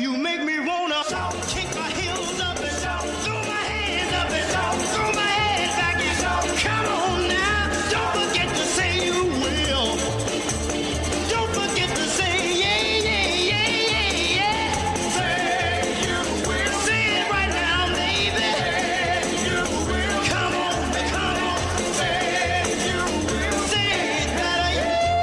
You make me wanna kick my heels up and throw my hands up and throw my head back and come on now. Don't forget to say you will. Don't forget to say yeah, yeah, yeah, yeah, yeah. Say you will. Say it right now, baby. Say you will. Come on, say you will. Say it better,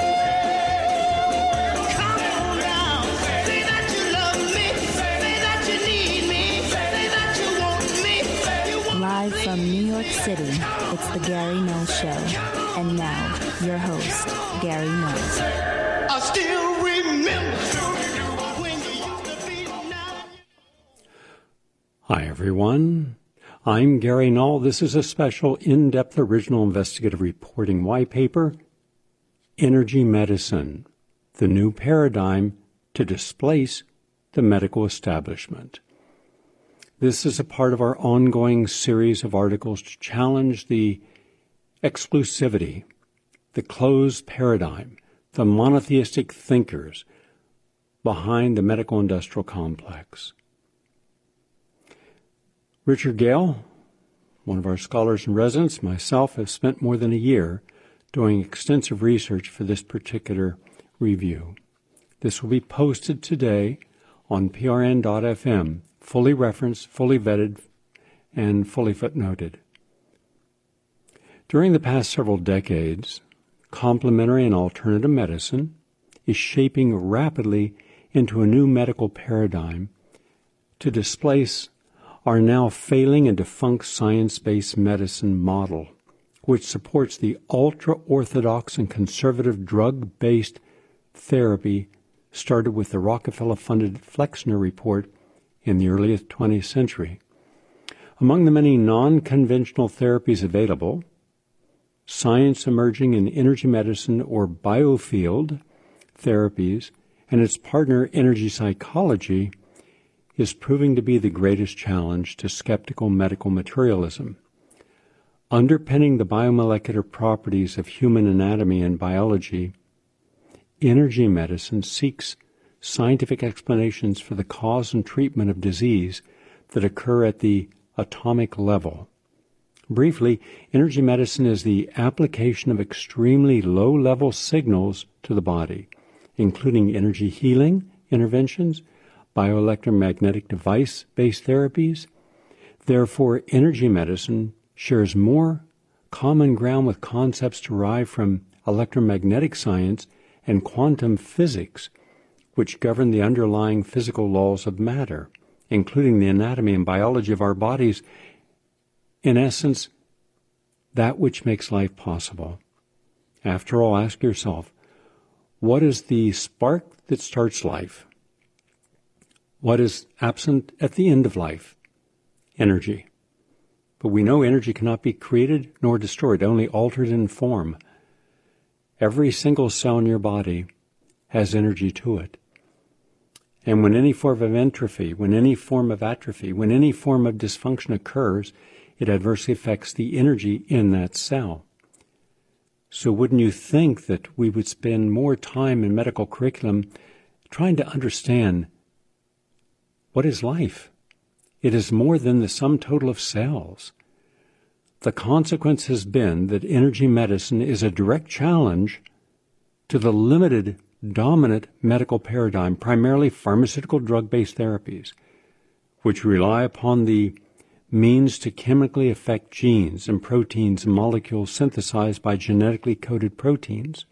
yeah. Come on now. Say that you love me. Say that you need me. Say that you want me. You want Live from New York City, it's the Gary Knowles Show. And now, your host, Gary Knowles. I still remember when you used to be now. Hi, everyone. I'm Gary Knowles. This is a special in-depth original investigative reporting white paper, Energy Medicine, the New Paradigm to Displace the Medical Establishment. This is a part of our ongoing series of articles to challenge the exclusivity, the closed paradigm, the monotheistic thinkers behind the medical industrial complex. Richard Gale, one of our scholars in residence, myself, have spent more than a year doing extensive research for this particular review. This will be posted today on prn.fm, fully referenced, fully vetted, and fully footnoted. During the past several decades, complementary and alternative medicine is shaping rapidly into a new medical paradigm to displace our now failing and defunct science-based medicine model, which supports the ultra-orthodox and conservative drug-based therapy started with the Rockefeller-funded Flexner Report in the early 20th century. Among the many non-conventional therapies available, science emerging in energy medicine or biofield therapies and its partner energy psychology is proving to be the greatest challenge to skeptical medical materialism. Underpinning the biomolecular properties of human anatomy and biology, energy medicine seeks scientific explanations for the cause and treatment of disease that occur at the atomic level. Briefly, energy medicine is the application of extremely low-level signals to the body, including energy healing interventions, bioelectromagnetic device-based therapies. Therefore, energy medicine shares more common ground with concepts derived from electromagnetic science and quantum physics, which govern the underlying physical laws of matter, including the anatomy and biology of our bodies, in essence, that which makes life possible. After all, ask yourself, what is the spark that starts life? What is absent at the end of life? Energy. But we know energy cannot be created nor destroyed, only altered in form. Every single cell in your body has energy to it. And when any form of entropy, when any form of atrophy, when any form of dysfunction occurs, it adversely affects the energy in that cell. So wouldn't you think that we would spend more time in medical curriculum trying to understand what is life? It is more than the sum total of cells. The consequence has been that energy medicine is a direct challenge to the limited, dominant medical paradigm, primarily pharmaceutical drug-based therapies, which rely upon the means to chemically affect genes and proteins and molecules synthesized by genetically coded proteins.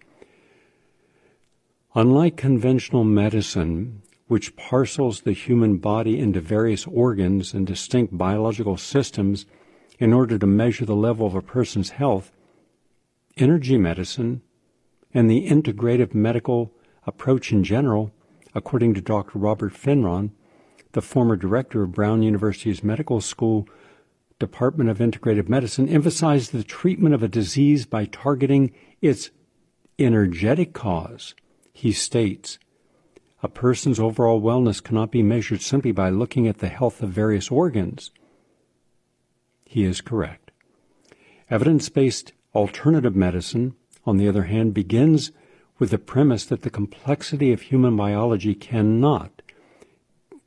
Unlike conventional medicine, which parcels the human body into various organs and distinct biological systems in order to measure the level of a person's health, energy medicine and the integrative medical approach in general, according to Dr. Robert Finron, the former director of Brown University's Medical School Department of Integrative Medicine, emphasized the treatment of a disease by targeting its energetic cause. He states, a person's overall wellness cannot be measured simply by looking at the health of various organs. He is correct. Evidence-based alternative medicine, on the other hand, begins with the premise that the complexity of human biology cannot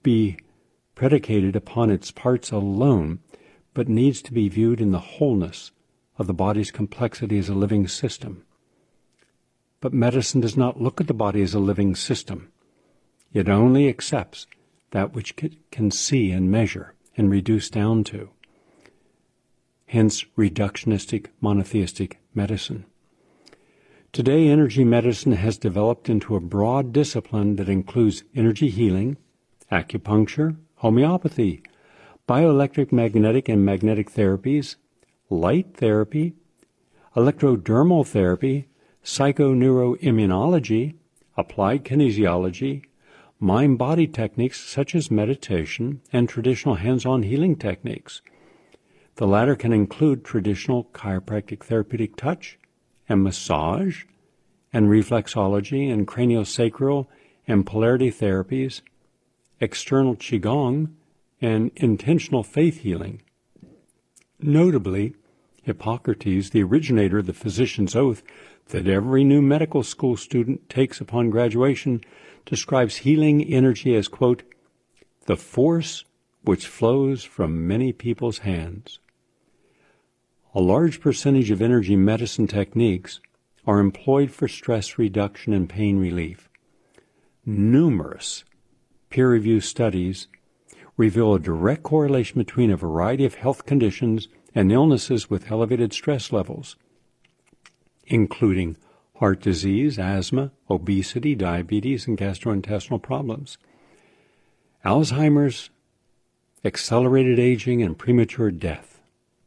be predicated upon its parts alone, but needs to be viewed in the wholeness of the body's complexity as a living system. But medicine does not look at the body as a living system. It only accepts that which it can see and measure and reduce down to. Hence, reductionistic, monotheistic medicine. Today, energy medicine has developed into a broad discipline that includes energy healing, acupuncture, homeopathy, bioelectric, magnetic, and magnetic therapies, light therapy, electrodermal therapy, psychoneuroimmunology, applied kinesiology, mind-body techniques such as meditation, and traditional hands-on healing techniques. The latter can include traditional chiropractic therapeutic touch and massage, and reflexology and craniosacral and polarity therapies, external qigong, and intentional faith healing. Notably, Hippocrates, the originator of the physician's oath that every new medical school student takes upon graduation, describes healing energy as, quote, the force which flows from many people's hands. A large percentage of energy medicine techniques are employed for stress reduction and pain relief. Numerous peer-reviewed studies reveal a direct correlation between a variety of health conditions and illnesses with elevated stress levels, including heart disease, asthma, obesity, diabetes, and gastrointestinal problems, Alzheimer's, accelerated aging, and premature death.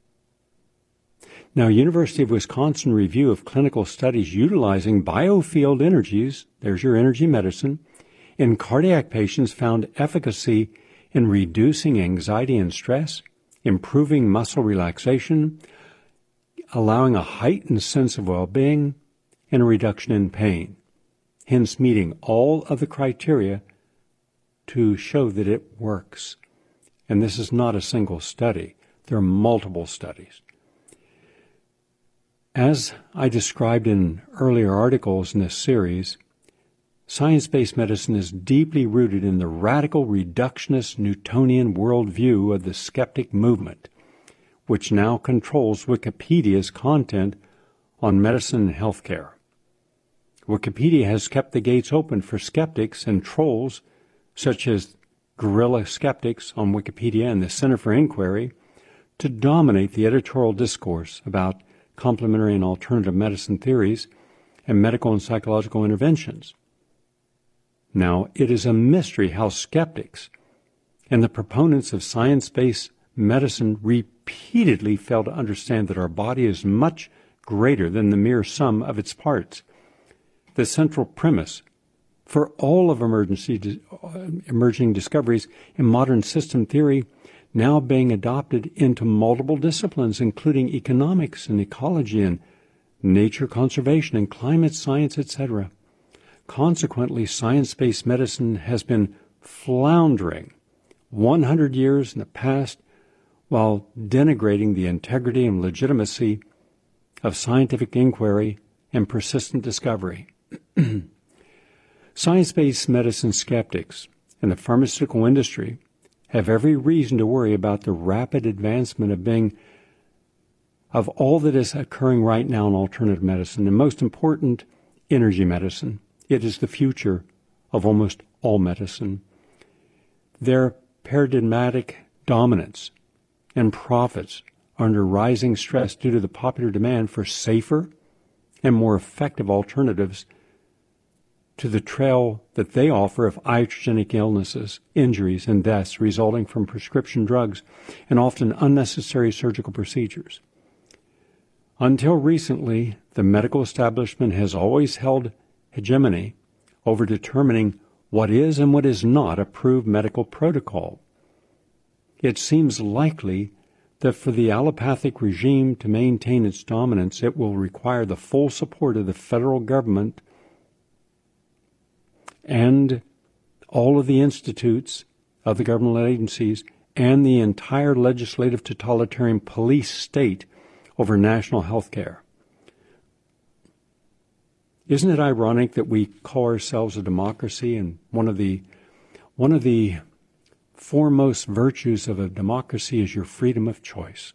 Now, University of Wisconsin review of clinical studies utilizing biofield energies, there's your energy medicine, in cardiac patients found efficacy in reducing anxiety and stress, improving muscle relaxation, allowing a heightened sense of well-being, and a reduction in pain, hence meeting all of the criteria to show that it works. And this is not a single study. There are multiple studies. As I described in earlier articles in this series, science-based medicine is deeply rooted in the radical reductionist Newtonian worldview of the skeptic movement, which now controls Wikipedia's content on medicine and healthcare. Wikipedia has kept the gates open for skeptics and trolls such as guerrilla skeptics on Wikipedia and the Center for Inquiry to dominate the editorial discourse about complementary and alternative medicine theories and medical and psychological interventions. Now, it is a mystery how skeptics and the proponents of science-based medicine repeatedly fail to understand that our body is much greater than the mere sum of its parts. The central premise for all of emerging discoveries in modern system theory now being adopted into multiple disciplines, including economics and ecology and nature conservation and climate science, etc. Consequently, science-based medicine has been floundering 100 years in the past while denigrating the integrity and legitimacy of scientific inquiry and persistent discovery. Science-based medicine skeptics and the pharmaceutical industry have every reason to worry about the rapid advancement of all that is occurring right now in alternative medicine, and most important, energy medicine. It is the future of almost all medicine. Their paradigmatic dominance and profits are under rising stress due to the popular demand for safer and more effective alternatives to the trail that they offer of iatrogenic illnesses, injuries, and deaths resulting from prescription drugs and often unnecessary surgical procedures. Until recently, the medical establishment has always held hegemony over determining what is and what is not approved medical protocol. It seems likely that for the allopathic regime to maintain its dominance, it will require the full support of the federal government and all of the institutes of the government agencies and the entire legislative totalitarian police state over national health care. Isn't it ironic that we call ourselves a democracy, and one of the foremost virtues of a democracy is your freedom of choice.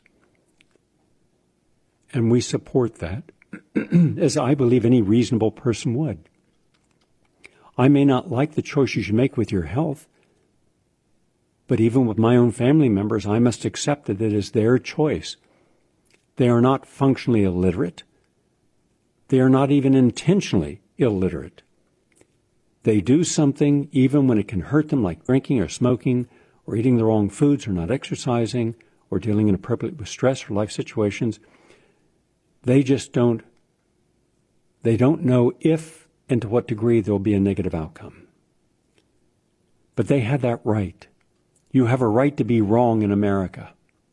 And we support that, as I believe any reasonable person would. I may not like the choices you make with your health, but even with my own family members, I must accept that it is their choice. They are not functionally illiterate. They are not even intentionally illiterate. They do something even when it can hurt them, like drinking or smoking or eating the wrong foods or not exercising or dealing inappropriately with stress or life situations. They just don't know if and to what degree there will be a negative outcome. But they have that right. You have a right to be wrong in America.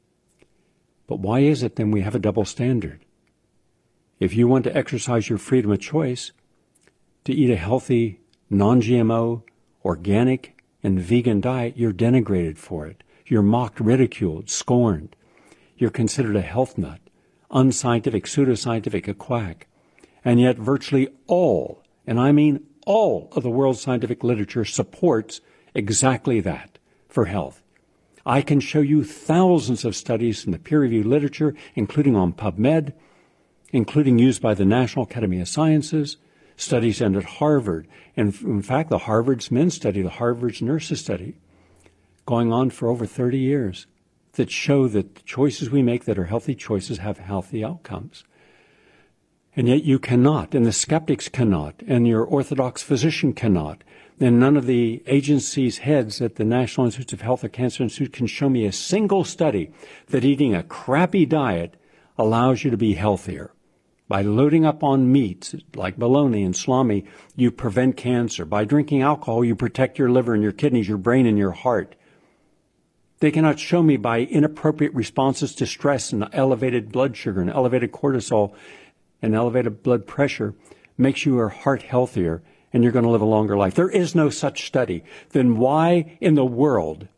But why is it then we have a double standard? If you want to exercise your freedom of choice to eat a healthy, non-GMO, organic, and vegan diet, you're denigrated for it. You're mocked, ridiculed, scorned. You're considered a health nut, unscientific, pseudoscientific, a quack. And yet virtually all, and I mean all, of the world's scientific literature supports exactly that for health. I can show you thousands of studies in the peer-reviewed literature, including on PubMed, including used by the National Academy of Sciences, studies done at Harvard. And in fact, the Harvard's men's study, the Harvard's nurses study, going on for over 30 years, that show that the choices we make that are healthy choices have healthy outcomes. And yet you cannot, and the skeptics cannot, and your orthodox physician cannot, and none of the agency's heads at the National Institutes of Health or Cancer Institute can show me a single study that eating a crappy diet allows you to be healthier. By loading up on meats like bologna and salami, you prevent cancer. By drinking alcohol, you protect your liver and your kidneys, your brain and your heart. They cannot show me by inappropriate responses to stress and elevated blood sugar and elevated cortisol and elevated blood pressure makes your heart healthier and you're going to live a longer life. There is no such study. Then why in the world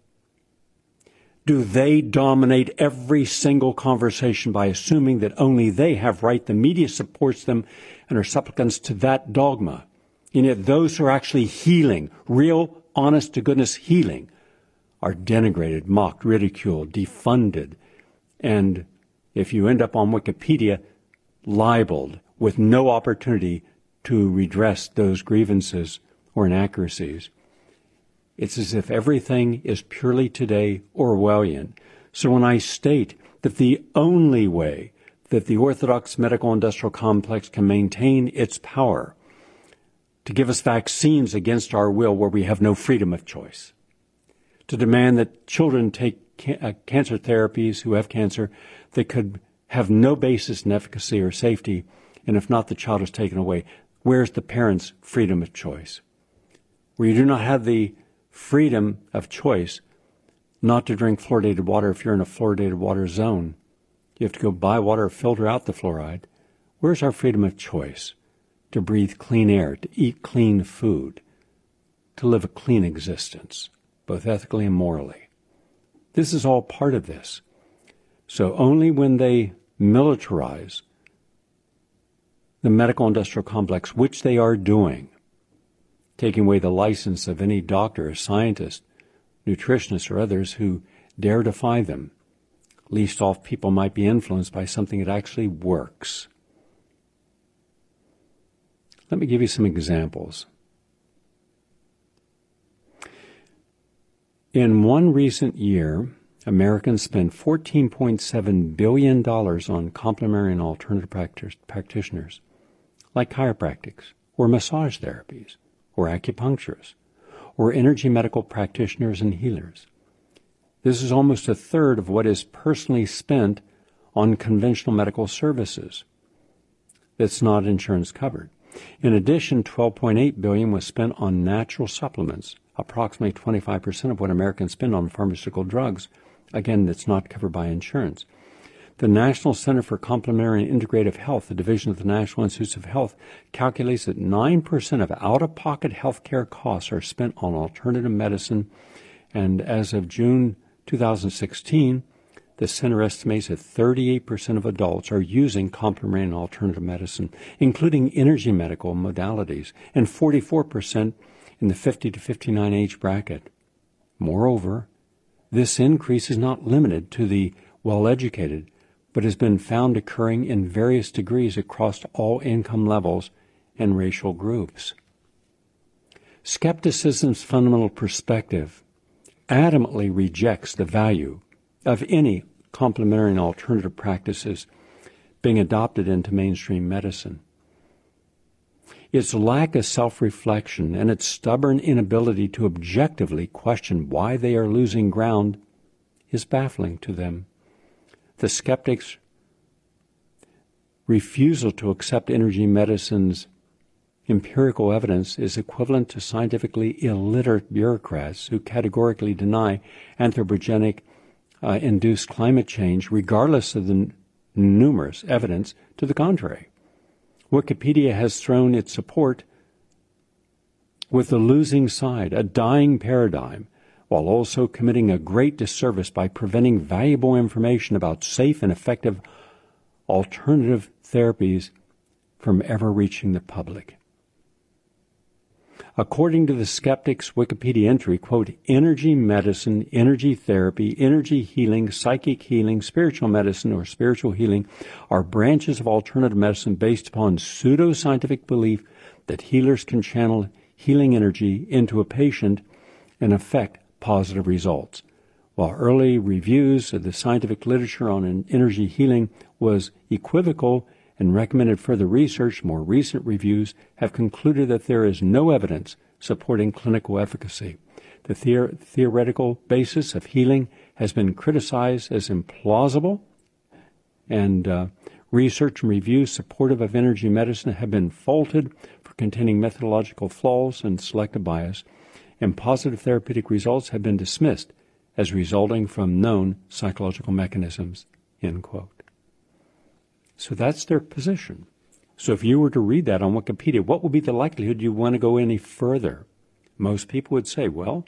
do they dominate every single conversation by assuming that only they have right? The media supports them and are supplicants to that dogma. And yet those who are actually healing, real, honest-to-goodness healing, are denigrated, mocked, ridiculed, defunded, and if you end up on Wikipedia, libeled with no opportunity to redress those grievances or inaccuracies. It's as if everything is purely today Orwellian. So when I state that the only way that the orthodox medical industrial complex can maintain its power to give us vaccines against our will where we have no freedom of choice, to demand that children take cancer therapies who have cancer that could have no basis in efficacy or safety, and if not, the child is taken away. Where's the parent's freedom of choice? Where you do not have the freedom of choice not to drink fluoridated water if you're in a fluoridated water zone. You have to go buy water or filter out the fluoride. Where's our freedom of choice to breathe clean air, to eat clean food, to live a clean existence, both ethically and morally? This is all part of this. So only when they militarize the medical industrial complex, which they are doing, taking away the license of any doctor or scientist, nutritionist or others who dare defy them, least off people might be influenced by something that actually works. Let me give you some examples. In one recent year, Americans spent $14.7 billion on complementary and alternative practitioners, like chiropractics, or massage therapies, or acupuncturists, or energy medical practitioners and healers. This is almost a third of what is personally spent on conventional medical services that's not insurance covered. In addition, $12.8 billion was spent on natural supplements, approximately 25% of what Americans spend on pharmaceutical drugs. Again, that's not covered by insurance. The National Center for Complementary and Integrative Health, the division of the National Institutes of Health, calculates that 9% of out-of-pocket health care costs are spent on alternative medicine, and as of June 2016, the center estimates that 38% of adults are using complementary and alternative medicine, including energy medical modalities, and 44% in the 50 to 59 age bracket. Moreover, This increase is not limited to the well-educated, but has been found occurring in various degrees across all income levels and racial groups. Skepticism's fundamental perspective adamantly rejects the value of any complementary and alternative practices being adopted into mainstream medicine. Its lack of self-reflection and its stubborn inability to objectively question why they are losing ground is baffling to them. The skeptics' refusal to accept energy medicine's empirical evidence is equivalent to scientifically illiterate bureaucrats who categorically deny anthropogenic-induced climate change regardless of the numerous evidence to the contrary. Wikipedia has thrown its support with the losing side, a dying paradigm, while also committing a great disservice by preventing valuable information about safe and effective alternative therapies from ever reaching the public. According to the skeptics' Wikipedia entry, quote, energy medicine, energy therapy, energy healing, psychic healing, spiritual medicine, or spiritual healing are branches of alternative medicine based upon pseudo-scientific belief that healers can channel healing energy into a patient and affect positive results. While early reviews of the scientific literature on energy healing was equivocal and recommended further research, more recent reviews have concluded that there is no evidence supporting clinical efficacy. The theoretical basis of healing has been criticized as implausible, and research and reviews supportive of energy medicine have been faulted for containing methodological flaws and selective bias, and positive therapeutic results have been dismissed as resulting from known psychological mechanisms, end quote. So that's their position. So if you were to read that on Wikipedia, what would be the likelihood you want to go any further? Most people would say, well,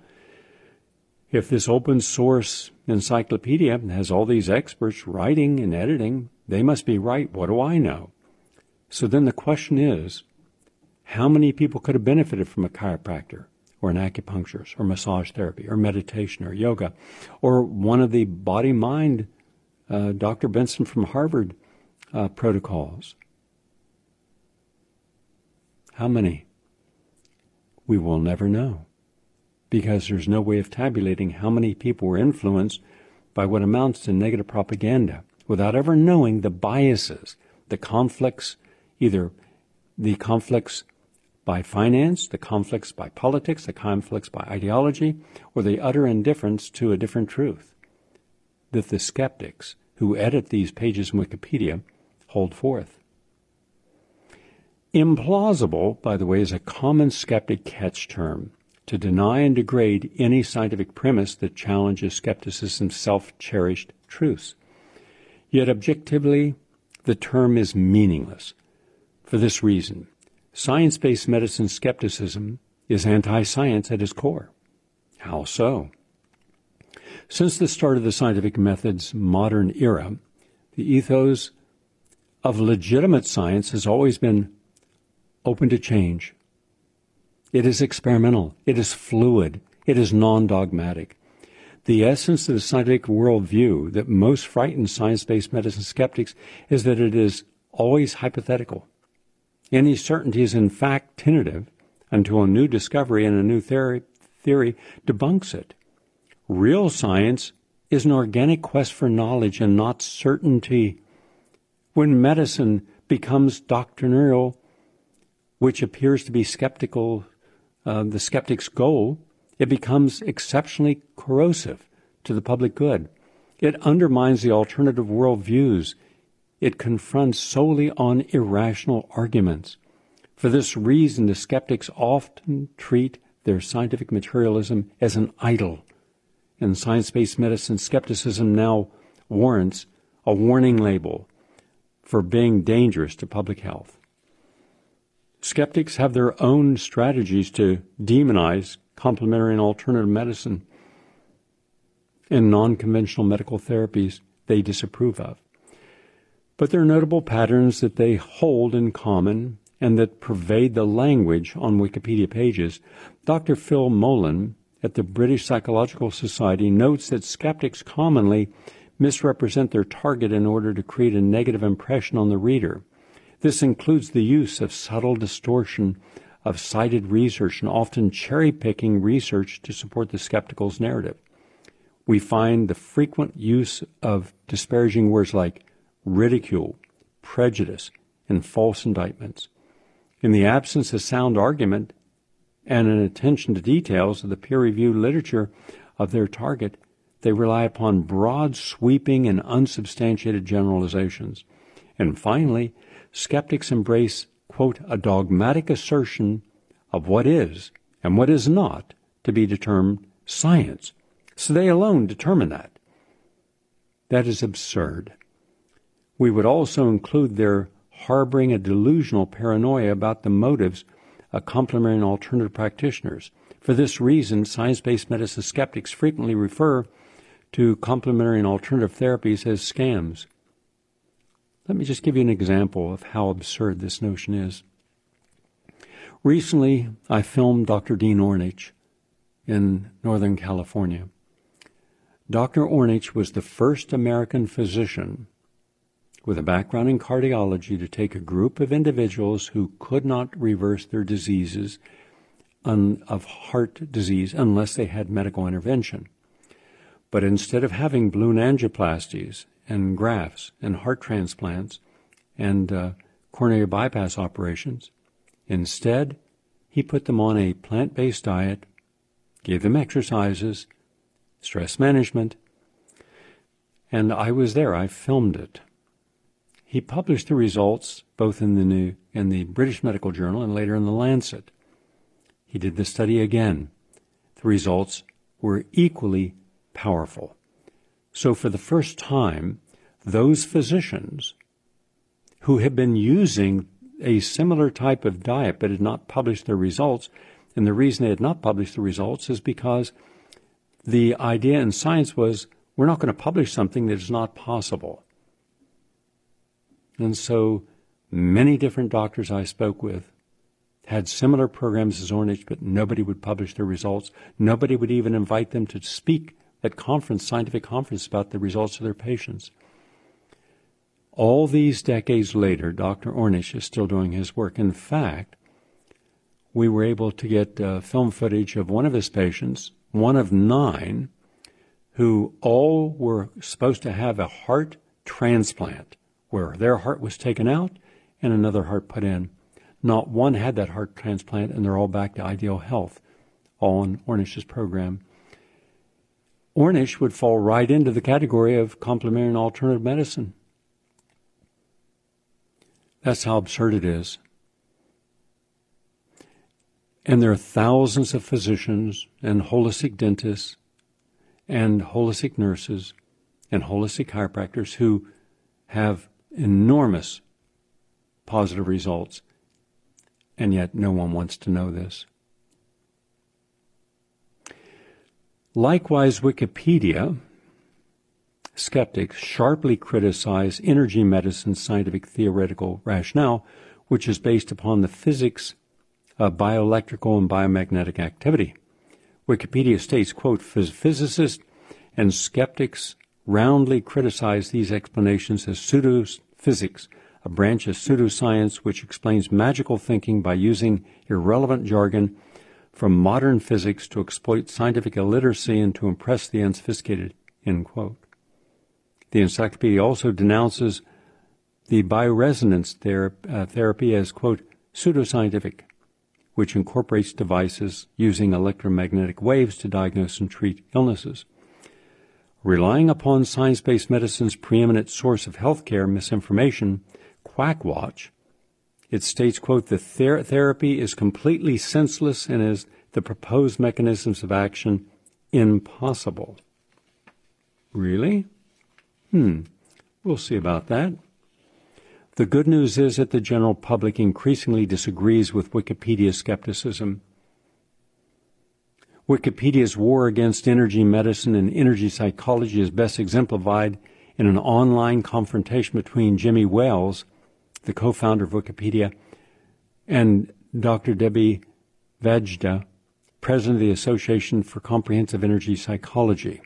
if this open source encyclopedia has all these experts writing and editing, they must be right. What do I know? So then the question is, how many people could have benefited from a chiropractor or an acupuncturist or massage therapy or meditation or yoga or one of the body-mind Dr. Benson from Harvard protocols? How many? We will never know, because there's no way of tabulating how many people were influenced by what amounts to negative propaganda without ever knowing the biases, the conflicts, either the conflicts by finance, the conflicts by politics, the conflicts by ideology, or the utter indifference to a different truth that the skeptics who edit these pages in Wikipedia hold forth. Implausible, by the way, is a common skeptic catch term to deny and degrade any scientific premise that challenges skepticism's self-cherished truths. Yet objectively, the term is meaningless. For this reason, science-based medicine skepticism is anti-science at its core. How so? Since the start of the scientific method's modern era, the ethos of legitimate science has always been open to change. It is experimental. It is fluid. It is non-dogmatic. The essence of the scientific worldview that most frightens science-based medicine skeptics is that it is always hypothetical. Any certainty is in fact tentative until a new discovery and a new theory debunks it. Real science is an organic quest for knowledge and not certainty. When medicine becomes doctrinal, which appears to be skeptical, the skeptic's goal, it becomes exceptionally corrosive to the public good. It undermines the alternative worldviews. It confronts solely on irrational arguments. For this reason, the skeptics often treat their scientific materialism as an idol, and science-based medicine skepticism now warrants a warning label for being dangerous to public health. Skeptics have their own strategies to demonize complementary and alternative medicine and non-conventional medical therapies they disapprove of. But there are notable patterns that they hold in common and that pervade the language on Wikipedia pages. Dr. Phil Molan at the British Psychological Society notes that skeptics commonly misrepresent their target in order to create a negative impression on the reader. This includes the use of subtle distortion of cited research and often cherry-picking research to support the skeptical's narrative. We find the frequent use of disparaging words like ridicule, prejudice, and false indictments. In the absence of sound argument and an attention to details of the peer-reviewed literature of their target, they rely upon broad, sweeping, and unsubstantiated generalizations. And finally, skeptics embrace, quote, a dogmatic assertion of what is and what is not to be determined science. So they alone determine that. That is absurd. We would also include their harboring a delusional paranoia about the motives of complementary and alternative practitioners. For this reason, science-based medicine skeptics frequently refer to complementary and alternative therapies as scams. Let me just give you an example of how absurd this notion is. Recently, I filmed Dr. Dean Ornish in Northern California. Dr. Ornish was the first American physician with a background in cardiology to take a group of individuals who could not reverse their diseases of heart disease unless they had medical intervention. But instead of having balloon angioplasties and grafts and heart transplants and coronary bypass operations, instead he put them on a plant-based diet, gave them exercises, stress management, and I was there. I filmed it. He published the results both in the British Medical Journal and later in the Lancet. He did the study again. The results were equally powerful. So for the first time, those physicians who had been using a similar type of diet but had not published their results, and the reason they had not published the results is because the idea in science was, we're not going to publish something that is not possible. And so many different doctors I spoke with had similar programs as Ornish, but nobody would publish their results. Nobody would even invite them to speak at scientific conference about the results of their patients. All these decades later, Dr. Ornish is still doing his work. In fact, we were able to get film footage of one of his patients, one of 9, who all were supposed to have a heart transplant, where their heart was taken out and another heart put in. Not one had that heart transplant, and they're all back to ideal health, all on Ornish's program. Ornish would fall right into the category of complementary and alternative medicine. That's how absurd it is. And there are thousands of physicians and holistic dentists and holistic nurses and holistic chiropractors who have enormous positive results, and yet no one wants to know this. Likewise, Wikipedia skeptics sharply criticize energy medicine's scientific theoretical rationale, which is based upon the physics of bioelectrical and biomagnetic activity. Wikipedia states, quote, physicists and skeptics roundly criticize these explanations as pseudophysics, a branch of pseudoscience which explains magical thinking by using irrelevant jargon from modern physics to exploit scientific illiteracy and to impress the unsophisticated, end quote. The encyclopedia also denounces the bioresonance therapy as, quote, pseudoscientific, which incorporates devices using electromagnetic waves to diagnose and treat illnesses. Relying upon science-based medicine's preeminent source of healthcare misinformation, Quackwatch, it states, quote, the therapy is completely senseless and is the proposed mechanisms of action impossible. Really? We'll see about that. The good news is that the general public increasingly disagrees with Wikipedia's skepticism. Wikipedia's war against energy medicine and energy psychology is best exemplified in an online confrontation between Jimmy Wales, the co-founder of Wikipedia, and Dr. Debbie Vajda, president of the Association for Comprehensive Energy Psychology.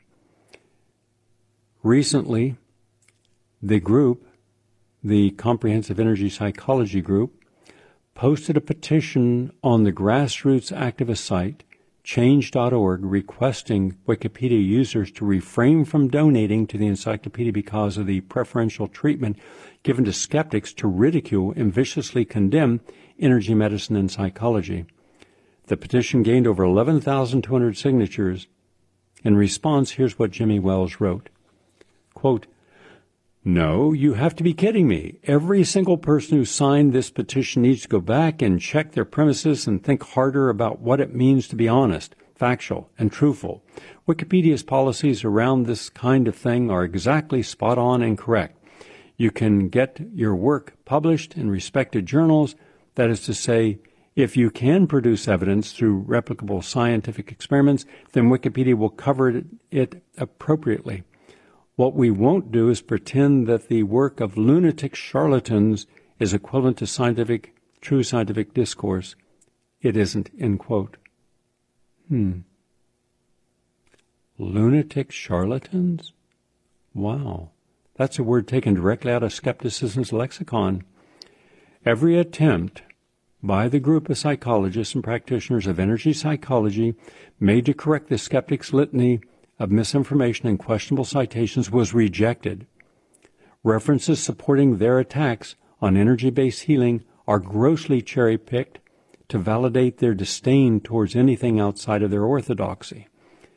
Recently, the Comprehensive Energy Psychology Group, posted a petition on the grassroots activist site change.org requesting Wikipedia users to refrain from donating to the encyclopedia because of the preferential treatment given to skeptics to ridicule and viciously condemn energy medicine and psychology. The petition gained over 11,200 signatures. In response, here's what Jimmy Wells wrote. Quote, "No, you have to be kidding me. Every single person who signed this petition needs to go back and check their premises and think harder about what it means to be honest, factual, and truthful. Wikipedia's policies around this kind of thing are exactly spot on and correct. You can get your work published in respected journals. That is to say, if you can produce evidence through replicable scientific experiments, then Wikipedia will cover it appropriately. What we won't do is pretend that the work of lunatic charlatans is equivalent to true scientific discourse. It isn't," end quote. Lunatic charlatans? Wow. That's a word taken directly out of skepticism's lexicon. Every attempt by the group of psychologists and practitioners of energy psychology made to correct the skeptics' litany of misinformation and questionable citations was rejected. References supporting their attacks on energy-based healing are grossly cherry-picked to validate their disdain towards anything outside of their orthodoxy.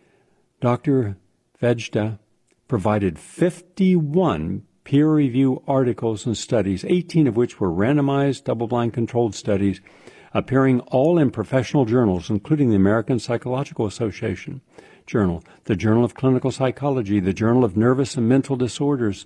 Dr. Vejda provided 51 peer-review articles and studies, 18 of which were randomized, double-blind controlled studies, appearing all in professional journals, including the American Psychological Association Journal, the Journal of Clinical Psychology, the Journal of Nervous and Mental Disorders,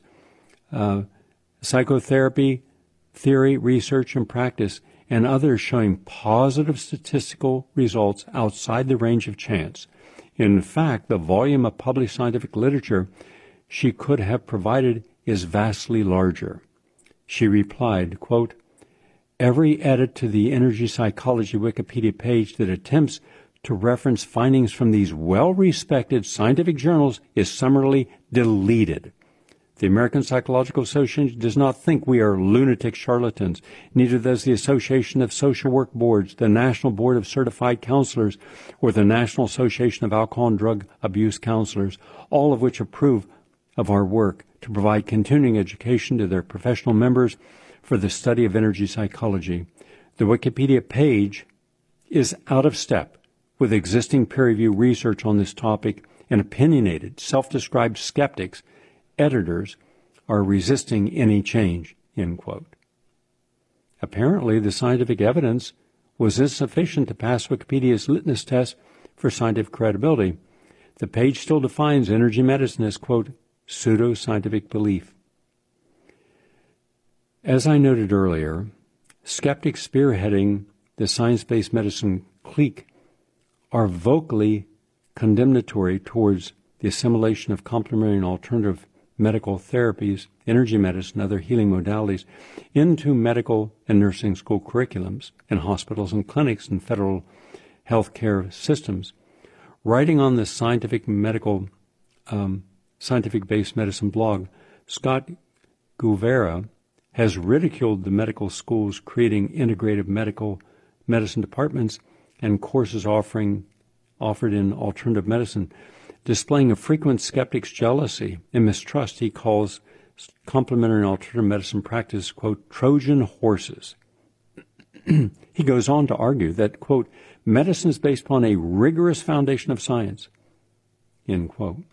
Psychotherapy, Theory, Research, and Practice, and others showing positive statistical results outside the range of chance. In fact, the volume of published scientific literature she could have provided is vastly larger. She replied, quote, "Every edit to the Energy Psychology Wikipedia page that attempts to reference findings from these well-respected scientific journals is summarily deleted. The American Psychological Association does not think we are lunatic charlatans. Neither does the Association of Social Work Boards, the National Board of Certified Counselors, or the National Association of Alcohol and Drug Abuse Counselors, all of which approve of our work to provide continuing education to their professional members for the study of energy psychology. The Wikipedia page is out of step with existing peer-reviewed research on this topic, and opinionated, self-described skeptics, editors, are resisting any change," end quote. Apparently, the scientific evidence was insufficient to pass Wikipedia's litmus test for scientific credibility. The page still defines energy medicine as, quote, "pseudo-scientific belief." As I noted earlier, skeptics spearheading the science-based medicine clique are vocally condemnatory towards the assimilation of complementary and alternative medical therapies, energy medicine, and other healing modalities into medical and nursing school curriculums in hospitals and clinics and federal health care systems. Writing on the scientific-based medicine blog, Scott Guevara has ridiculed the medical schools creating integrative medical medicine departments and courses offered in alternative medicine, displaying a frequent skeptic's jealousy and mistrust. He calls complementary and alternative medicine practice, quote, "Trojan horses." He goes on to argue that, quote, "medicine is based upon a rigorous foundation of science," end quote.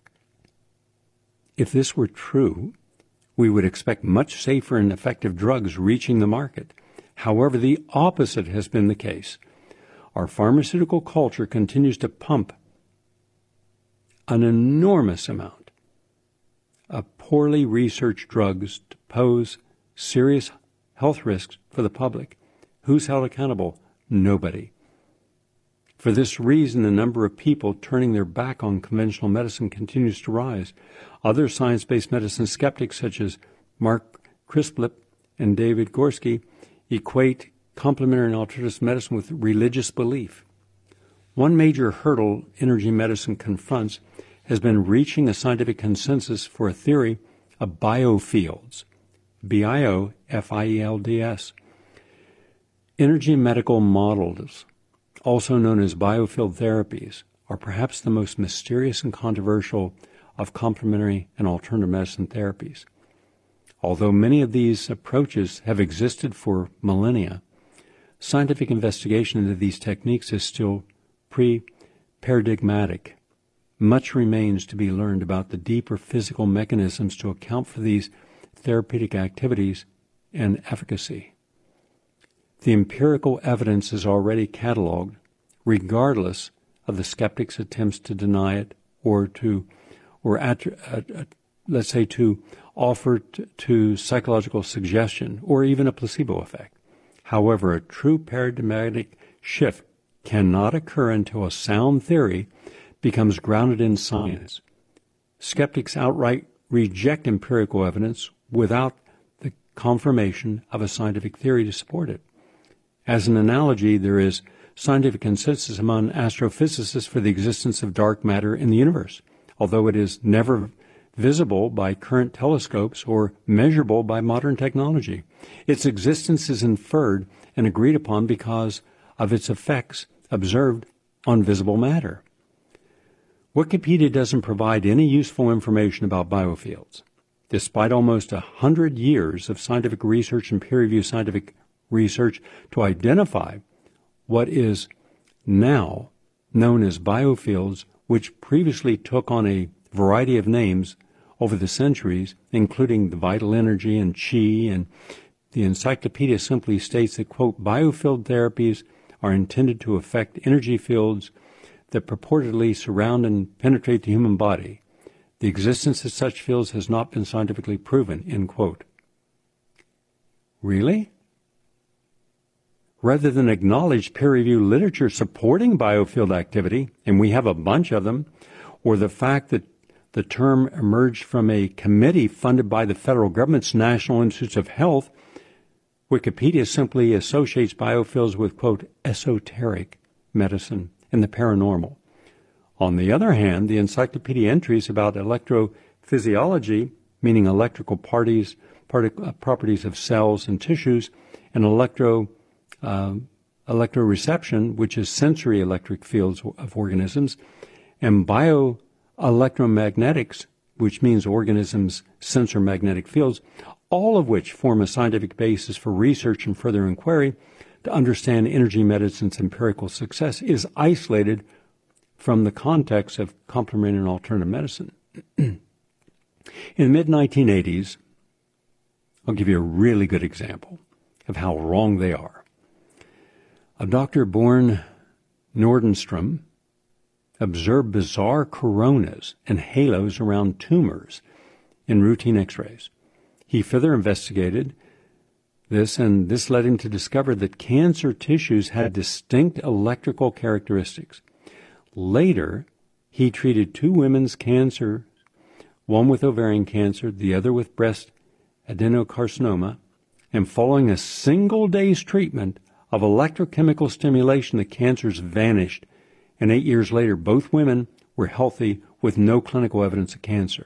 If this were true, we would expect much safer and effective drugs reaching the market. However, the opposite has been the case. Our pharmaceutical culture continues to pump an enormous amount of poorly researched drugs to pose serious health risks for the public. Who's held accountable? Nobody. For this reason, the number of people turning their back on conventional medicine continues to rise. Other science-based medicine skeptics, such as Mark Crispillip and David Gorski, equate complementary and alternative medicine with religious belief. One major hurdle energy medicine confronts has been reaching a scientific consensus for a theory of biofields, B-I-O-F-I-E-L-D-S. Energy medical models, also known as biofield therapies, are perhaps the most mysterious and controversial of complementary and alternative medicine therapies. Although many of these approaches have existed for millennia, scientific investigation into these techniques is still pre-paradigmatic. Much remains to be learned about the deeper physical mechanisms to account for these therapeutic activities and efficacy. The empirical evidence is already cataloged, regardless of the skeptic's attempts to deny it or let's say to offer to psychological suggestion or even a placebo effect. However, a true paradigmatic shift cannot occur until a sound theory becomes grounded in science. Skeptics outright reject empirical evidence without the confirmation of a scientific theory to support it. As an analogy, there is scientific consensus among astrophysicists for the existence of dark matter in the universe, although it is never visible by current telescopes or measurable by modern technology. Its existence is inferred and agreed upon because of its effects observed on visible matter. Wikipedia doesn't provide any useful information about biofields. Despite almost 100 years of scientific research and peer-reviewed scientific research to identify what is now known as biofields, which previously took on a variety of names over the centuries, including the vital energy and chi, and the encyclopedia simply states that, quote, biofield therapies are intended to affect energy fields that purportedly surround and penetrate the human body. The existence of such fields has not been scientifically proven, end quote. Really? Rather than acknowledge peer-reviewed literature supporting biofield activity, and we have a bunch of them, or the fact that the term emerged from a committee funded by the federal government's National Institutes of Health, Wikipedia simply associates biofields with, quote, esoteric medicine and the paranormal. On the other hand, the encyclopedia entries about electrophysiology, meaning electrical properties of cells and tissues, and electroreception, which is sensory electric fields of organisms, and bioelectromagnetics, which means organisms' sensor magnetic fields, all of which form a scientific basis for research and further inquiry to understand energy medicine's empirical success, is isolated from the context of complementary and alternative medicine. In the mid-1980s, I'll give you a really good example of how wrong they are. A Dr. Bjorn Nordenstrom observed bizarre coronas and halos around tumors in routine X-rays. He further investigated this, and this led him to discover that cancer tissues had distinct electrical characteristics. Later, he treated two women's cancer, one with ovarian cancer, the other with breast adenocarcinoma, and following a single day's treatment of electrochemical stimulation, the cancers vanished, and 8 years later, both women were healthy with no clinical evidence of cancer.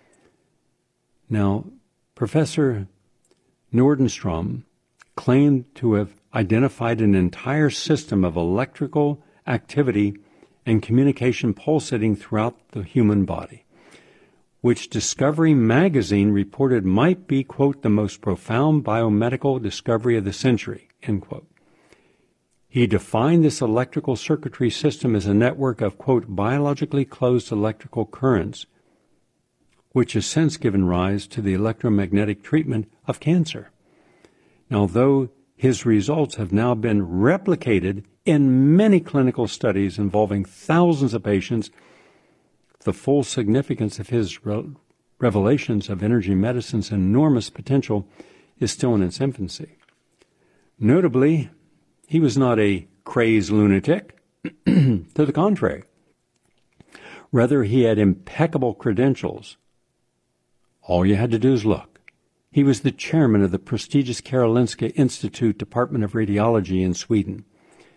Now, Professor Nordenstrom claimed to have identified an entire system of electrical activity and communication pulsating throughout the human body, which Discovery magazine reported might be, quote, the most profound biomedical discovery of the century, end quote. He defined this electrical circuitry system as a network of, quote, biologically closed electrical currents, which has since given rise to the electromagnetic treatment of cancer. Now, although his results have now been replicated in many clinical studies involving thousands of patients, the full significance of his revelations of energy medicine's enormous potential is still in its infancy. Notably, he was not a crazed lunatic. To the contrary. Rather, he had impeccable credentials. All you had to do is look. He was the chairman of the prestigious Karolinska Institute Department of Radiology in Sweden.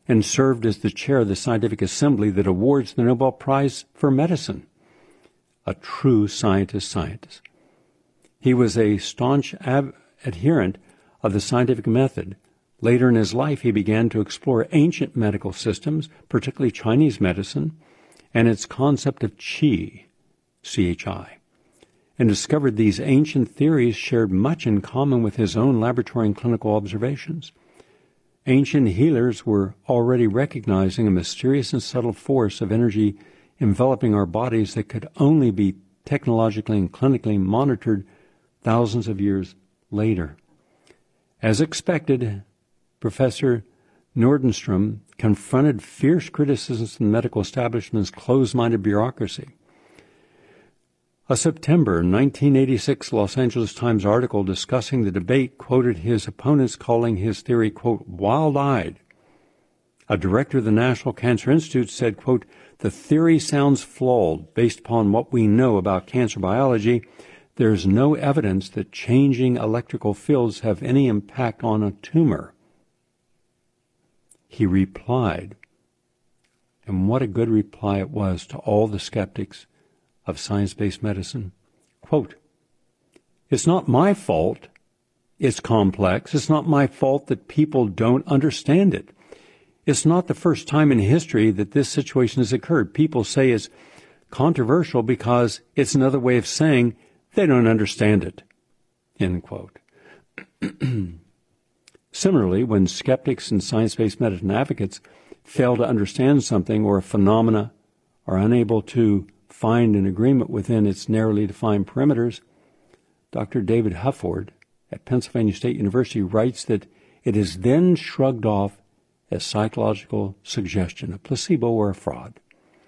and served as the chair of the scientific assembly that awards the Nobel Prize for Medicine. A true scientist. He was a staunch adherent of the scientific method. Later in his life, he began to explore ancient medical systems, particularly Chinese medicine, and its concept of qi, C-H-I, and discovered these ancient theories shared much in common with his own laboratory and clinical observations. Ancient healers were already recognizing a mysterious and subtle force of energy enveloping our bodies that could only be technologically and clinically monitored thousands of years later. As expected, Professor Nordenstrom confronted fierce criticisms of the medical establishment's closed-minded bureaucracy. A September 1986 Los Angeles Times article discussing the debate quoted his opponents calling his theory, quote, wild-eyed. A director of the National Cancer Institute said, quote, the theory sounds flawed based upon what we know about cancer biology. There is no evidence that changing electrical fields have any impact on a tumor. He replied, and what a good reply it was to all the skeptics of science-based medicine. Quote, it's not my fault it's complex. It's not my fault that people don't understand it. It's not the first time in history that this situation has occurred. People say it's controversial because it's another way of saying they don't understand it. End quote. Similarly, when skeptics and science-based medicine advocates fail to understand something or a phenomena are unable to find an agreement within its narrowly defined perimeters, Dr. David Hufford at Pennsylvania State University writes that it is then shrugged off as psychological suggestion, a placebo or a fraud.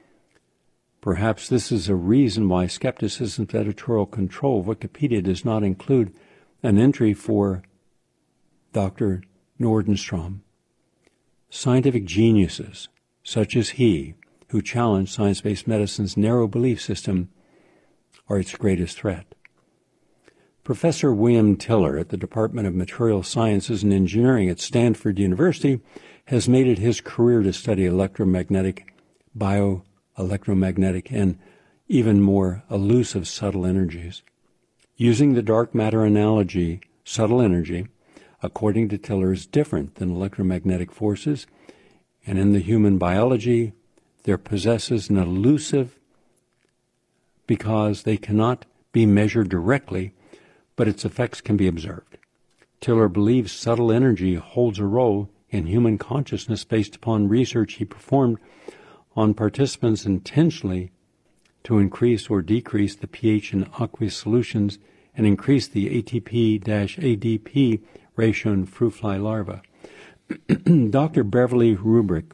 Perhaps this is a reason why skepticism's editorial control of Wikipedia does not include an entry for Dr. Nordenstrom. Scientific geniuses, such as he, who challenge science-based medicine's narrow belief system, are its greatest threat. Professor William Tiller at the Department of Material Sciences and Engineering at Stanford University has made it his career to study electromagnetic, bioelectromagnetic, and even more elusive subtle energies. Using the dark matter analogy, subtle energy, according to Tiller, is different than electromagnetic forces, and in the human biology, there possesses an elusive because they cannot be measured directly, but its effects can be observed. Tiller believes subtle energy holds a role in human consciousness based upon research he performed on participants intentionally to increase or decrease the pH in aqueous solutions and increase the ATP-ADP ratio in fruit fly larvae. Dr. Beverly Rubrick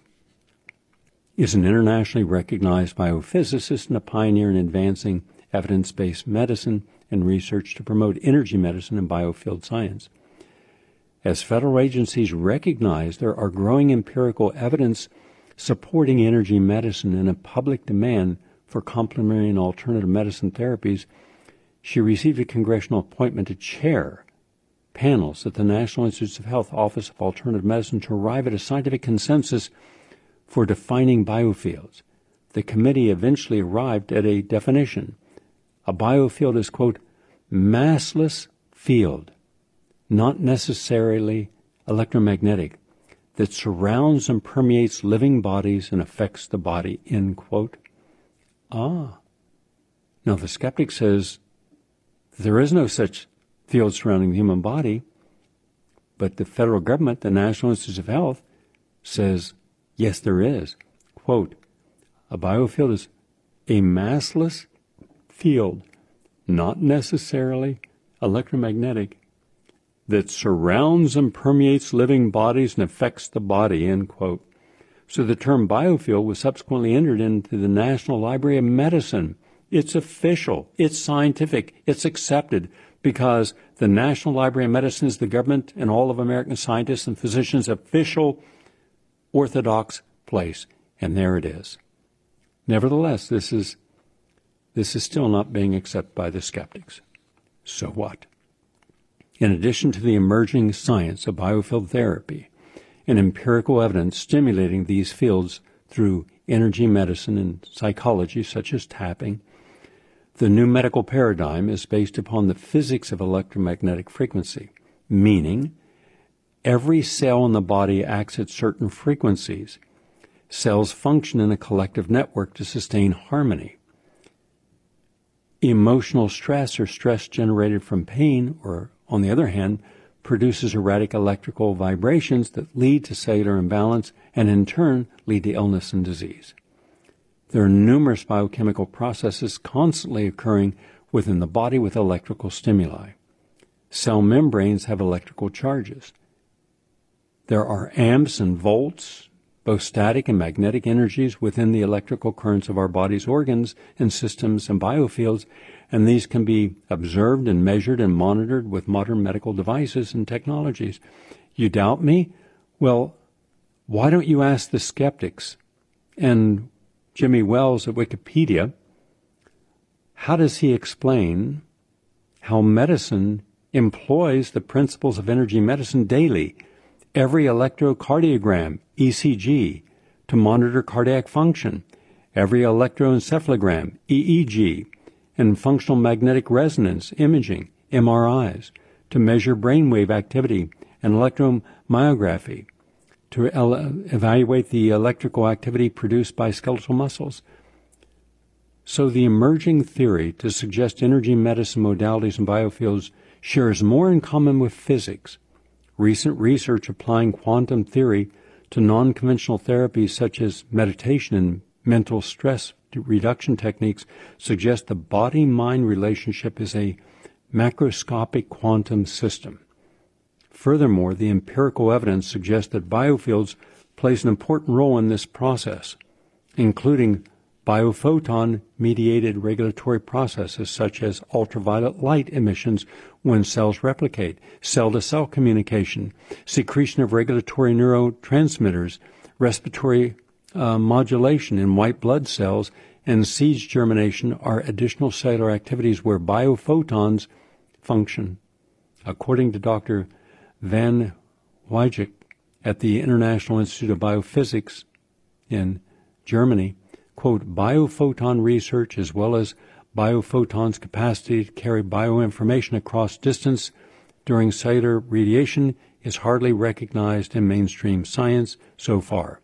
is an internationally recognized biophysicist and a pioneer in advancing evidence-based medicine and research to promote energy medicine and biofield science. As federal agencies recognize there are growing empirical evidence supporting energy medicine and a public demand for complementary and alternative medicine therapies, she received a congressional appointment to chair panels at the National Institutes of Health Office of Alternative Medicine to arrive at a scientific consensus for defining biofields. The committee eventually arrived at a definition. A biofield is, quote, massless field, not necessarily electromagnetic, that surrounds and permeates living bodies and affects the body, end quote. Now the skeptic says there is no such field surrounding the human body, but the federal government, the National Institutes of Health, says, yes, there is. Quote, a biofield is a massless field, not necessarily electromagnetic, that surrounds and permeates living bodies and affects the body, end quote. So the term biofield was subsequently entered into the National Library of Medicine. It's official, it's scientific, it's accepted, because the National Library of Medicine is the government and all of American scientists and physicians' official orthodox place, and there it is. Nevertheless, this is still not being accepted by the skeptics. So what? In addition to the emerging science of biofield therapy and empirical evidence stimulating these fields through energy medicine and psychology, such as tapping. The new medical paradigm is based upon the physics of electromagnetic frequency, meaning every cell in the body acts at certain frequencies. Cells function in a collective network to sustain harmony. Emotional stress or stress generated from pain, or on the other hand, produces erratic electrical vibrations that lead to cellular imbalance and in turn lead to illness and disease. There are numerous biochemical processes constantly occurring within the body with electrical stimuli. Cell membranes have electrical charges. There are amps and volts, both static and magnetic energies within the electrical currents of our body's organs and systems and biofields, and these can be observed and measured and monitored with modern medical devices and technologies. You doubt me? Well, why don't you ask the skeptics and Jimmy Wells at Wikipedia? How does he explain how medicine employs the principles of energy medicine daily? Every electrocardiogram, ECG, to monitor cardiac function, every electroencephalogram, EEG, and functional magnetic resonance imaging, MRIs, to measure brainwave activity, and electromyography, to evaluate the electrical activity produced by skeletal muscles. So the emerging theory to suggest energy medicine modalities and biofields shares more in common with physics. Recent research applying quantum theory to non-conventional therapies such as meditation and mental stress reduction techniques suggest the body-mind relationship is a macroscopic quantum system. Furthermore, the empirical evidence suggests that biofields plays an important role in this process, including biophoton-mediated regulatory processes such as ultraviolet light emissions when cells replicate, cell-to-cell communication, secretion of regulatory neurotransmitters, respiratory modulation in white blood cells, and seeds germination are additional cellular activities where biophotons function. According to Dr. Van Wijek at the International Institute of Biophysics in Germany, quote, biophoton research as well as biophotons' capacity to carry bioinformation across distance during cellular radiation is hardly recognized in mainstream science so far.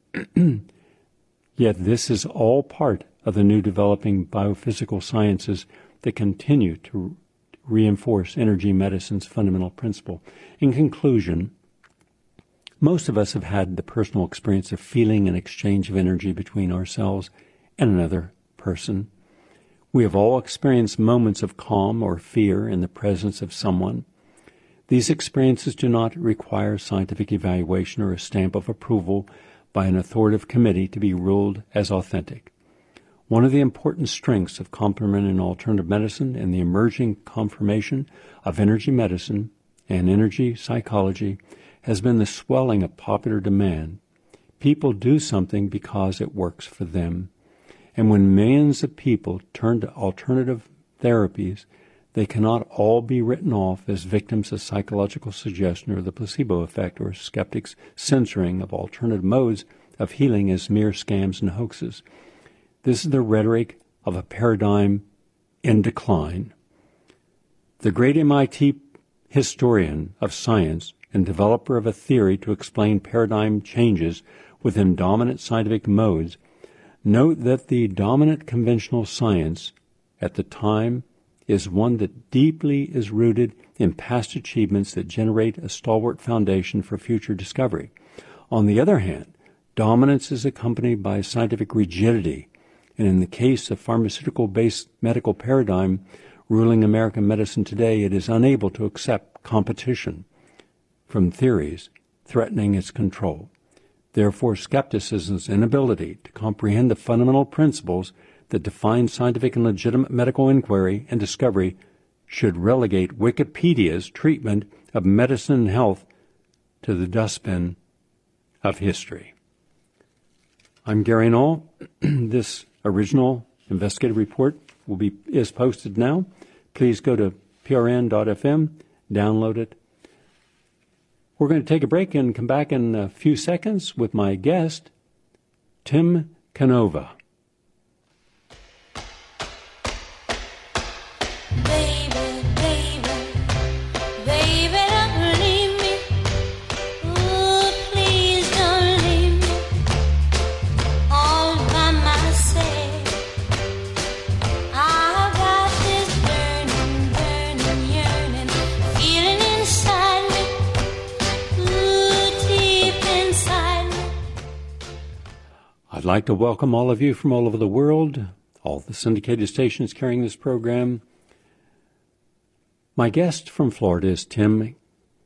Yet this is all part of the new developing biophysical sciences that continue to reinforce energy medicine's fundamental principle. In conclusion, most of us have had the personal experience of feeling an exchange of energy between ourselves and another person. We have all experienced moments of calm or fear in the presence of someone. These experiences do not require scientific evaluation or a stamp of approval by an authoritative committee to be ruled as authentic. One of the important strengths of complementary and alternative medicine and the emerging confirmation of energy medicine and energy psychology has been the swelling of popular demand. People do something because it works for them. And when millions of people turn to alternative therapies, they cannot all be written off as victims of psychological suggestion or the placebo effect or skeptics' censoring of alternative modes of healing as mere scams and hoaxes. This is the rhetoric of a paradigm in decline. The great MIT historian of science and developer of a theory to explain paradigm changes within dominant scientific modes note that the dominant conventional science at the time is one that deeply is rooted in past achievements that generate a stalwart foundation for future discovery. On the other hand, dominance is accompanied by scientific rigidity, and in the case of pharmaceutical-based medical paradigm ruling American medicine today, it is unable to accept competition from theories threatening its control. Therefore, skepticism's inability to comprehend the fundamental principles that define scientific and legitimate medical inquiry and discovery should relegate Wikipedia's treatment of medicine and health to the dustbin of history. I'm Gary Null. This original investigative report is posted now. Please go to prn.fm, download it, We're going to take a break and come back in a few seconds with my guest, Tim Canova. I'd like to welcome all of you from all over the world, all the syndicated stations carrying this program. My guest from Florida is Tim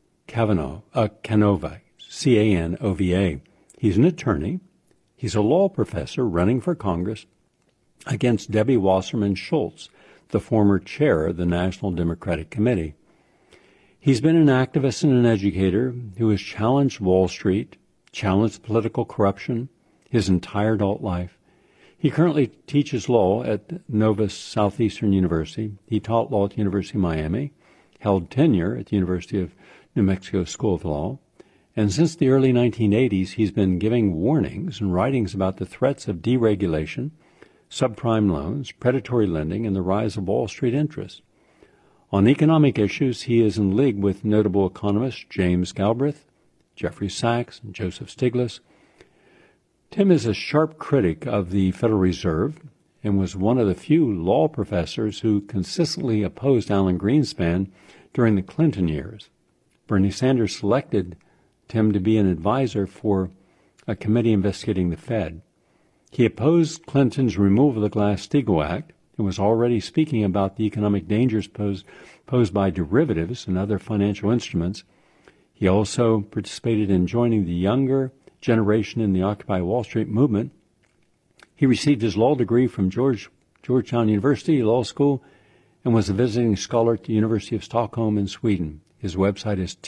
Canova, C-A-N-O-V-A. He's an attorney. He's a law professor running for Congress against Debbie Wasserman Schultz, the former chair of the National Democratic Committee. He's been an activist and an educator who has challenged Wall Street, challenged political corruption, his entire adult life. He currently teaches law at Nova Southeastern University. He taught law at the University of Miami, held tenure at the University of New Mexico School of Law, and since the early 1980s, he's been giving warnings and writings about the threats of deregulation, subprime loans, predatory lending, and the rise of Wall Street interests. On economic issues, he is in league with notable economists James Galbraith, Jeffrey Sachs, and Joseph Stiglitz. Tim is a sharp critic of the Federal Reserve and was one of the few law professors who consistently opposed Alan Greenspan during the Clinton years. Bernie Sanders selected Tim to be an advisor for a committee investigating the Fed. He opposed Clinton's removal of the Glass-Steagall Act and was already speaking about the economic dangers posed by derivatives and other financial instruments. He also participated in joining the younger generation in the Occupy Wall Street movement. He received his law degree from Georgetown University Law School and was a visiting scholar at the University of Stockholm in Sweden. His website is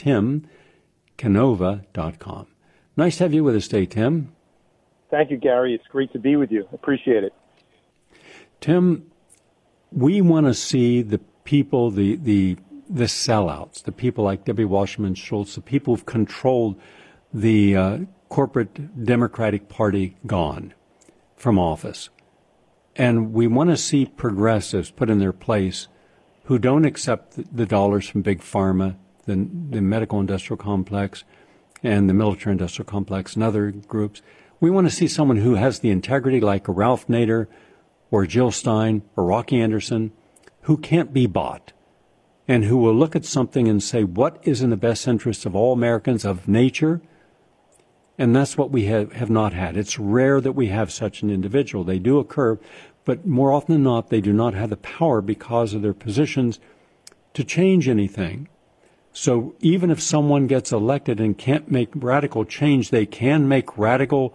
timcanova.com. Nice to have you with us today, Tim. Thank you, Gary. It's great to be with you. Appreciate it. Tim, we want to see the people, the sellouts, the people like Debbie Wasserman Schultz, the people who've controlled the corporate Democratic Party gone from office. And we want to see progressives put in their place who don't accept the dollars from Big Pharma, the medical industrial complex, and the military industrial complex and other groups. We want to see someone who has the integrity like a Ralph Nader or Jill Stein or Rocky Anderson, who can't be bought, and who will look at something and say, what is in the best interest of all Americans, of nature? And that's what we have not had. It's rare that we have such an individual. They do occur, but more often than not, they do not have the power because of their positions to change anything. So even if someone gets elected and can't make radical change, they can make radical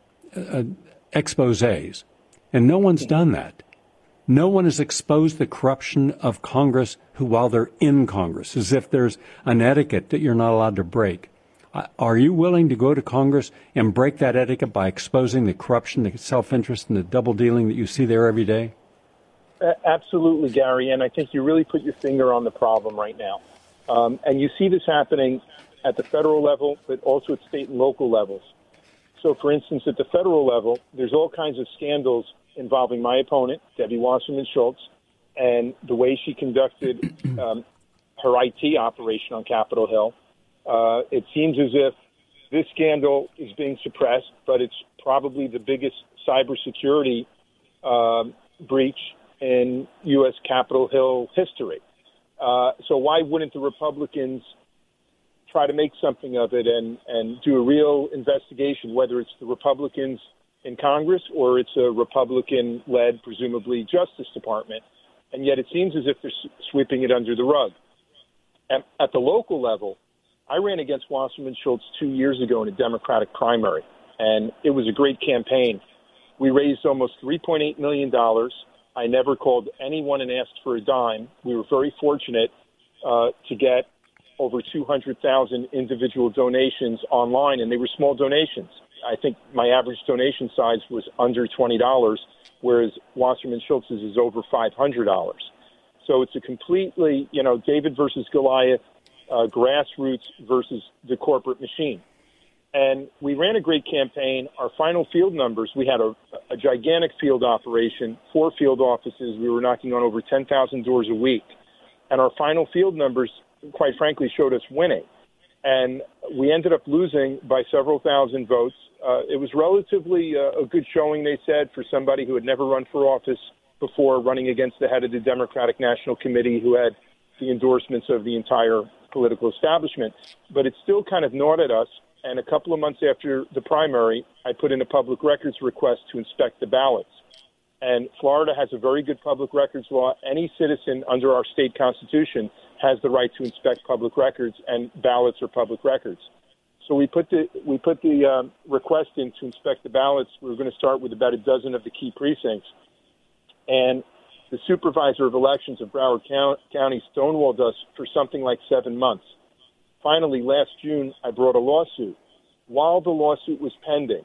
exposés. And no one's done that. No one has exposed the corruption of Congress while they're in Congress, as if there's an etiquette that you're not allowed to break. Are you willing to go to Congress and break that etiquette by exposing the corruption, the self-interest, and the double-dealing that you see there every day? Absolutely, Gary, and I think you really put your finger on the problem right now. And you see this happening at the federal level, but also at state and local levels. So, for instance, at the federal level, there's all kinds of scandals involving my opponent, Debbie Wasserman Schultz, and the way she conducted her IT operation on Capitol Hill. It seems as if this scandal is being suppressed, but it's probably the biggest cybersecurity breach in U.S. Capitol Hill history. So why wouldn't the Republicans try to make something of it and do a real investigation, whether it's the Republicans in Congress or it's a Republican-led, presumably, Justice Department? And yet it seems as if they're sweeping it under the rug. At the local level, I ran against Wasserman Schultz 2 years ago in a Democratic primary, and it was a great campaign. We raised almost $3.8 million. I never called anyone and asked for a dime. We were very fortunate to get over 200,000 individual donations online, and they were small donations. I think my average donation size was under $20, whereas Wasserman Schultz's is over $500. So it's a completely, David versus Goliath grassroots versus the corporate machine. And we ran a great campaign. Our final field numbers, we had a gigantic field operation, 4 field offices. We were knocking on over 10,000 doors a week. And our final field numbers, quite frankly, showed us winning. And we ended up losing by several thousand votes. It was relatively a good showing, they said, for somebody who had never run for office before, running against the head of the Democratic National Committee, who had the endorsements of the entire political establishment. But it still kind of gnawed at us. And a couple of months after the primary, I put in a public records request to inspect the ballots. And Florida has a very good public records law. Any citizen under our state constitution has the right to inspect public records, and ballots are public records. So we put the request in to inspect the ballots. We were going to start with about a dozen of the key precincts. And the supervisor of elections of Broward County stonewalled us for something like 7 months. Finally, last June, I brought a lawsuit. While the lawsuit was pending,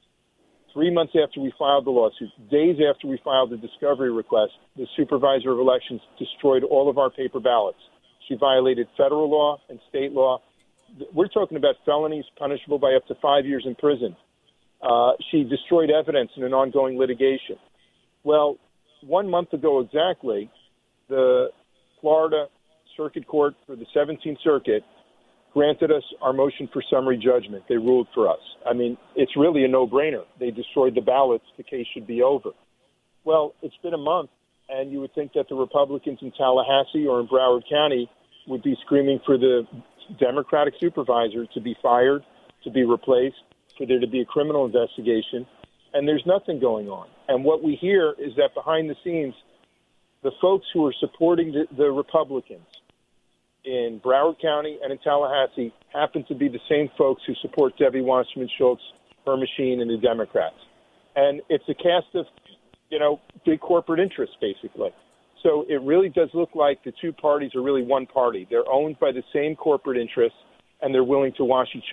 3 months after we filed the lawsuit, days after we filed the discovery request, the supervisor of elections destroyed all of our paper ballots. She violated federal law and state law. We're talking about felonies punishable by up to 5 years in prison. She destroyed evidence in an ongoing litigation. Well, 1 month ago exactly, the Florida Circuit Court for the 17th Circuit granted us our motion for summary judgment. They ruled for us. I mean, it's really a no-brainer. They destroyed the ballots. The case should be over. Well, it's been a month, and you would think that the Republicans in Tallahassee or in Broward County would be screaming for the Democratic supervisor to be fired, to be replaced, for there to be a criminal investigation, and there's nothing going on. And what we hear is that behind the scenes, the folks who are supporting the Republicans in Broward County and in Tallahassee happen to be the same folks who support Debbie Wasserman Schultz, her machine, and the Democrats. And it's a cast of, big corporate interests, basically. So it really does look like the two parties are really one party. They're owned by the same corporate interests, and they're willing to wash each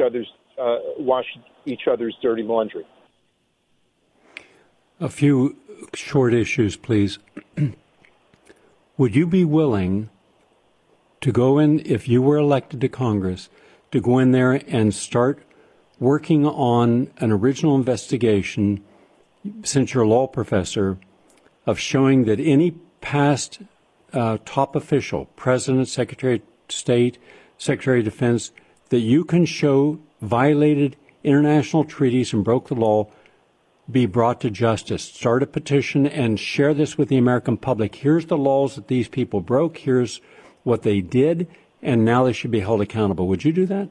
other's dirty laundry. A few short issues, please. Would you be willing to go in, if you were elected to Congress, to go in there and start working on an original investigation, since you're a law professor, of showing that any past top official, President, Secretary of State, Secretary of Defense, that you can show violated international treaties and broke the law, be brought to justice? Start a petition and share this with the American public. Here's the laws that these people broke. Here's what they did, and now they should be held accountable. Would you do that?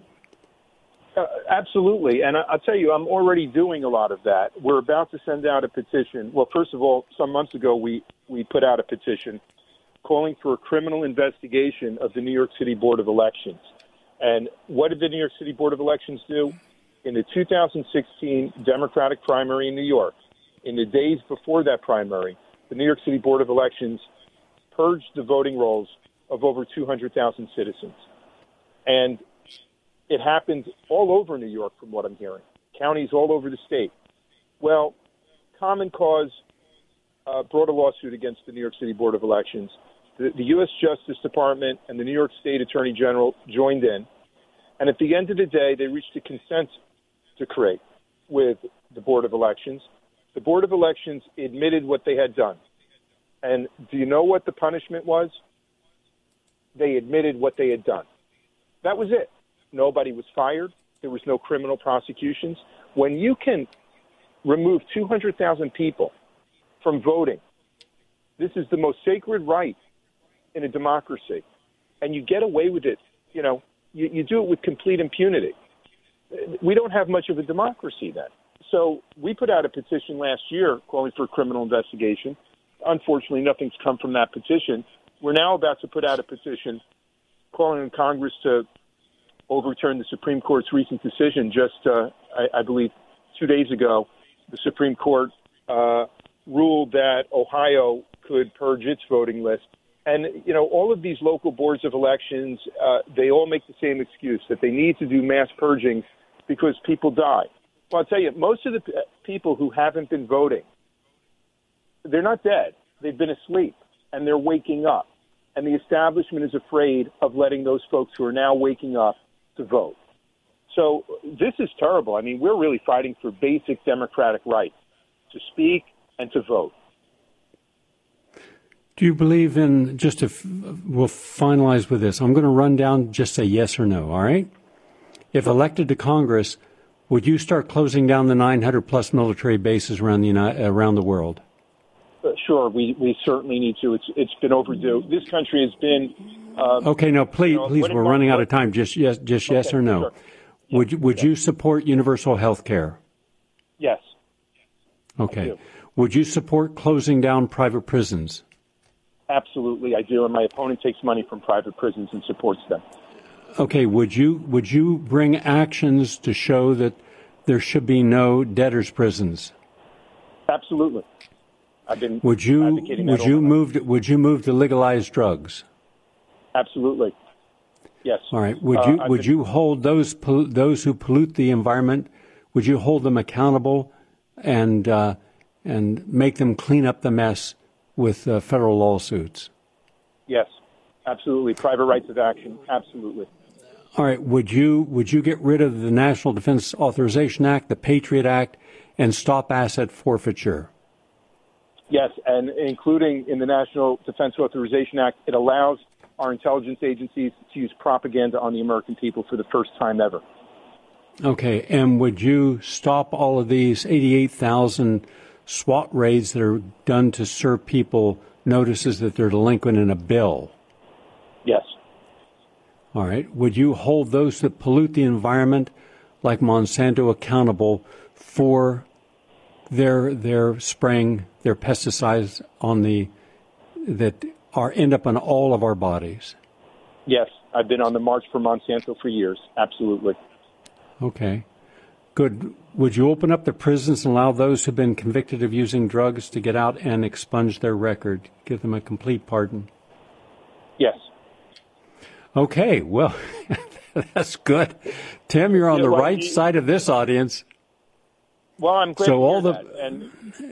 Absolutely. And I'll tell you, I'm already doing a lot of that. We're about to send out a petition. Well, first of all, some months ago, we put out a petition calling for a criminal investigation of the New York City Board of Elections. And what did the New York City Board of Elections do? In the 2016 Democratic primary in New York, in the days before that primary, the New York City Board of Elections purged the voting rolls of over 200,000 citizens. And it happened all over New York, from what I'm hearing, counties all over the state. Well, Common Cause brought a lawsuit against the New York City Board of Elections. The U.S. Justice Department and the New York State Attorney General joined in. And at the end of the day, they reached a consent decree with the Board of Elections. The Board of Elections admitted what they had done. And do you know what the punishment was? They admitted what they had done. That was it. Nobody was fired. There was no criminal prosecutions. When you can remove 200,000 people from voting, this is the most sacred right in a democracy, and you get away with it. You do it with complete impunity. We don't have much of a democracy then. So we put out a petition last year calling for a criminal investigation. Unfortunately, nothing's come from that petition. We're now about to put out a petition calling on Congress to overturn the Supreme Court's recent decision. Just, I believe, 2 days ago, the Supreme Court ruled that Ohio could purge its voting list. And, all of these local boards of elections, they all make the same excuse, that they need to do mass purging because people die. Well, I'll tell you, most of the people who haven't been voting, they're not dead. They've been asleep, and they're waking up. and the establishment is afraid of letting those folks who are now waking up to vote. So this is terrible. I mean, we're really fighting for basic democratic rights to speak and to vote. Do you believe in, just if we'll finalize with this, I'm going to run down, just say yes or no, all right? If elected to Congress, would you start closing down the 900-plus military bases around the world? Sure, we certainly need to. It's been overdue. This country has been. Okay, no, please, we're running out of time. Just yes, yes or no. Sure. Would you support universal health care? Yes. Okay. Would you support closing down private prisons? Absolutely, I do, and my opponent takes money from private prisons and supports them. Okay. Would you bring actions to show that there should be no debtors' prisons? Absolutely. I've been Would you move to legalize drugs? Absolutely. Yes. All right. Would you hold those who pollute the environment? Would you hold them accountable and make them clean up the mess with federal lawsuits? Yes. Absolutely. Private rights of action. Absolutely. All right. Would you get rid of the National Defense Authorization Act, the Patriot Act, and stop asset forfeiture? Yes, and including in the National Defense Authorization Act, it allows our intelligence agencies to use propaganda on the American people for the first time ever. Okay, and would you stop all of these 88,000 SWAT raids that are done to serve people notices that they're delinquent in a bill? Yes. All right. Would you hold those that pollute the environment, like Monsanto, accountable for their spraying their pesticides that end up on all of our bodies? Yes, I've been on the march for Monsanto for years. Absolutely. Okay, good. Would you open up the prisons and allow those who've been convicted of using drugs to get out and expunge their record, give them a complete pardon? Yes. Okay, well, that's good. Tim, you're on the right side of this audience. Well, I'm glad so to all hear the. that. And,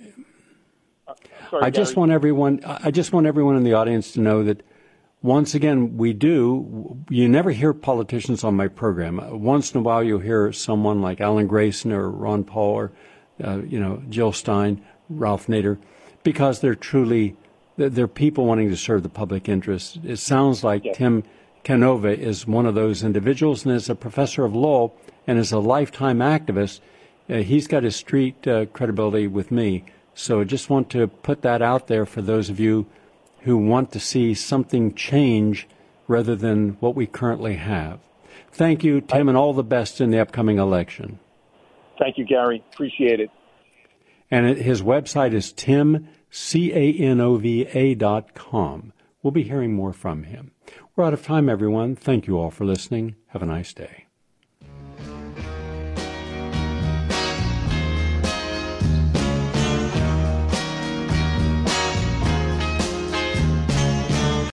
sorry, I just want everyone in the audience to know that once again you never hear politicians on my program. Once in a while you'll hear someone like Alan Grayson or Ron Paul or Jill Stein, Ralph Nader, because they're people wanting to serve the public interest. It sounds like yes. Tim Canova is one of those individuals, and as a professor of law and as a lifetime activist, he's got his street credibility with me. So I just want to put that out there for those of you who want to see something change rather than what we currently have. Thank you, Tim, and all the best in the upcoming election. Thank you, Gary. Appreciate it. And his website is timcanova.com. We'll be hearing more from him. We're out of time, everyone. Thank you all for listening. Have a nice day.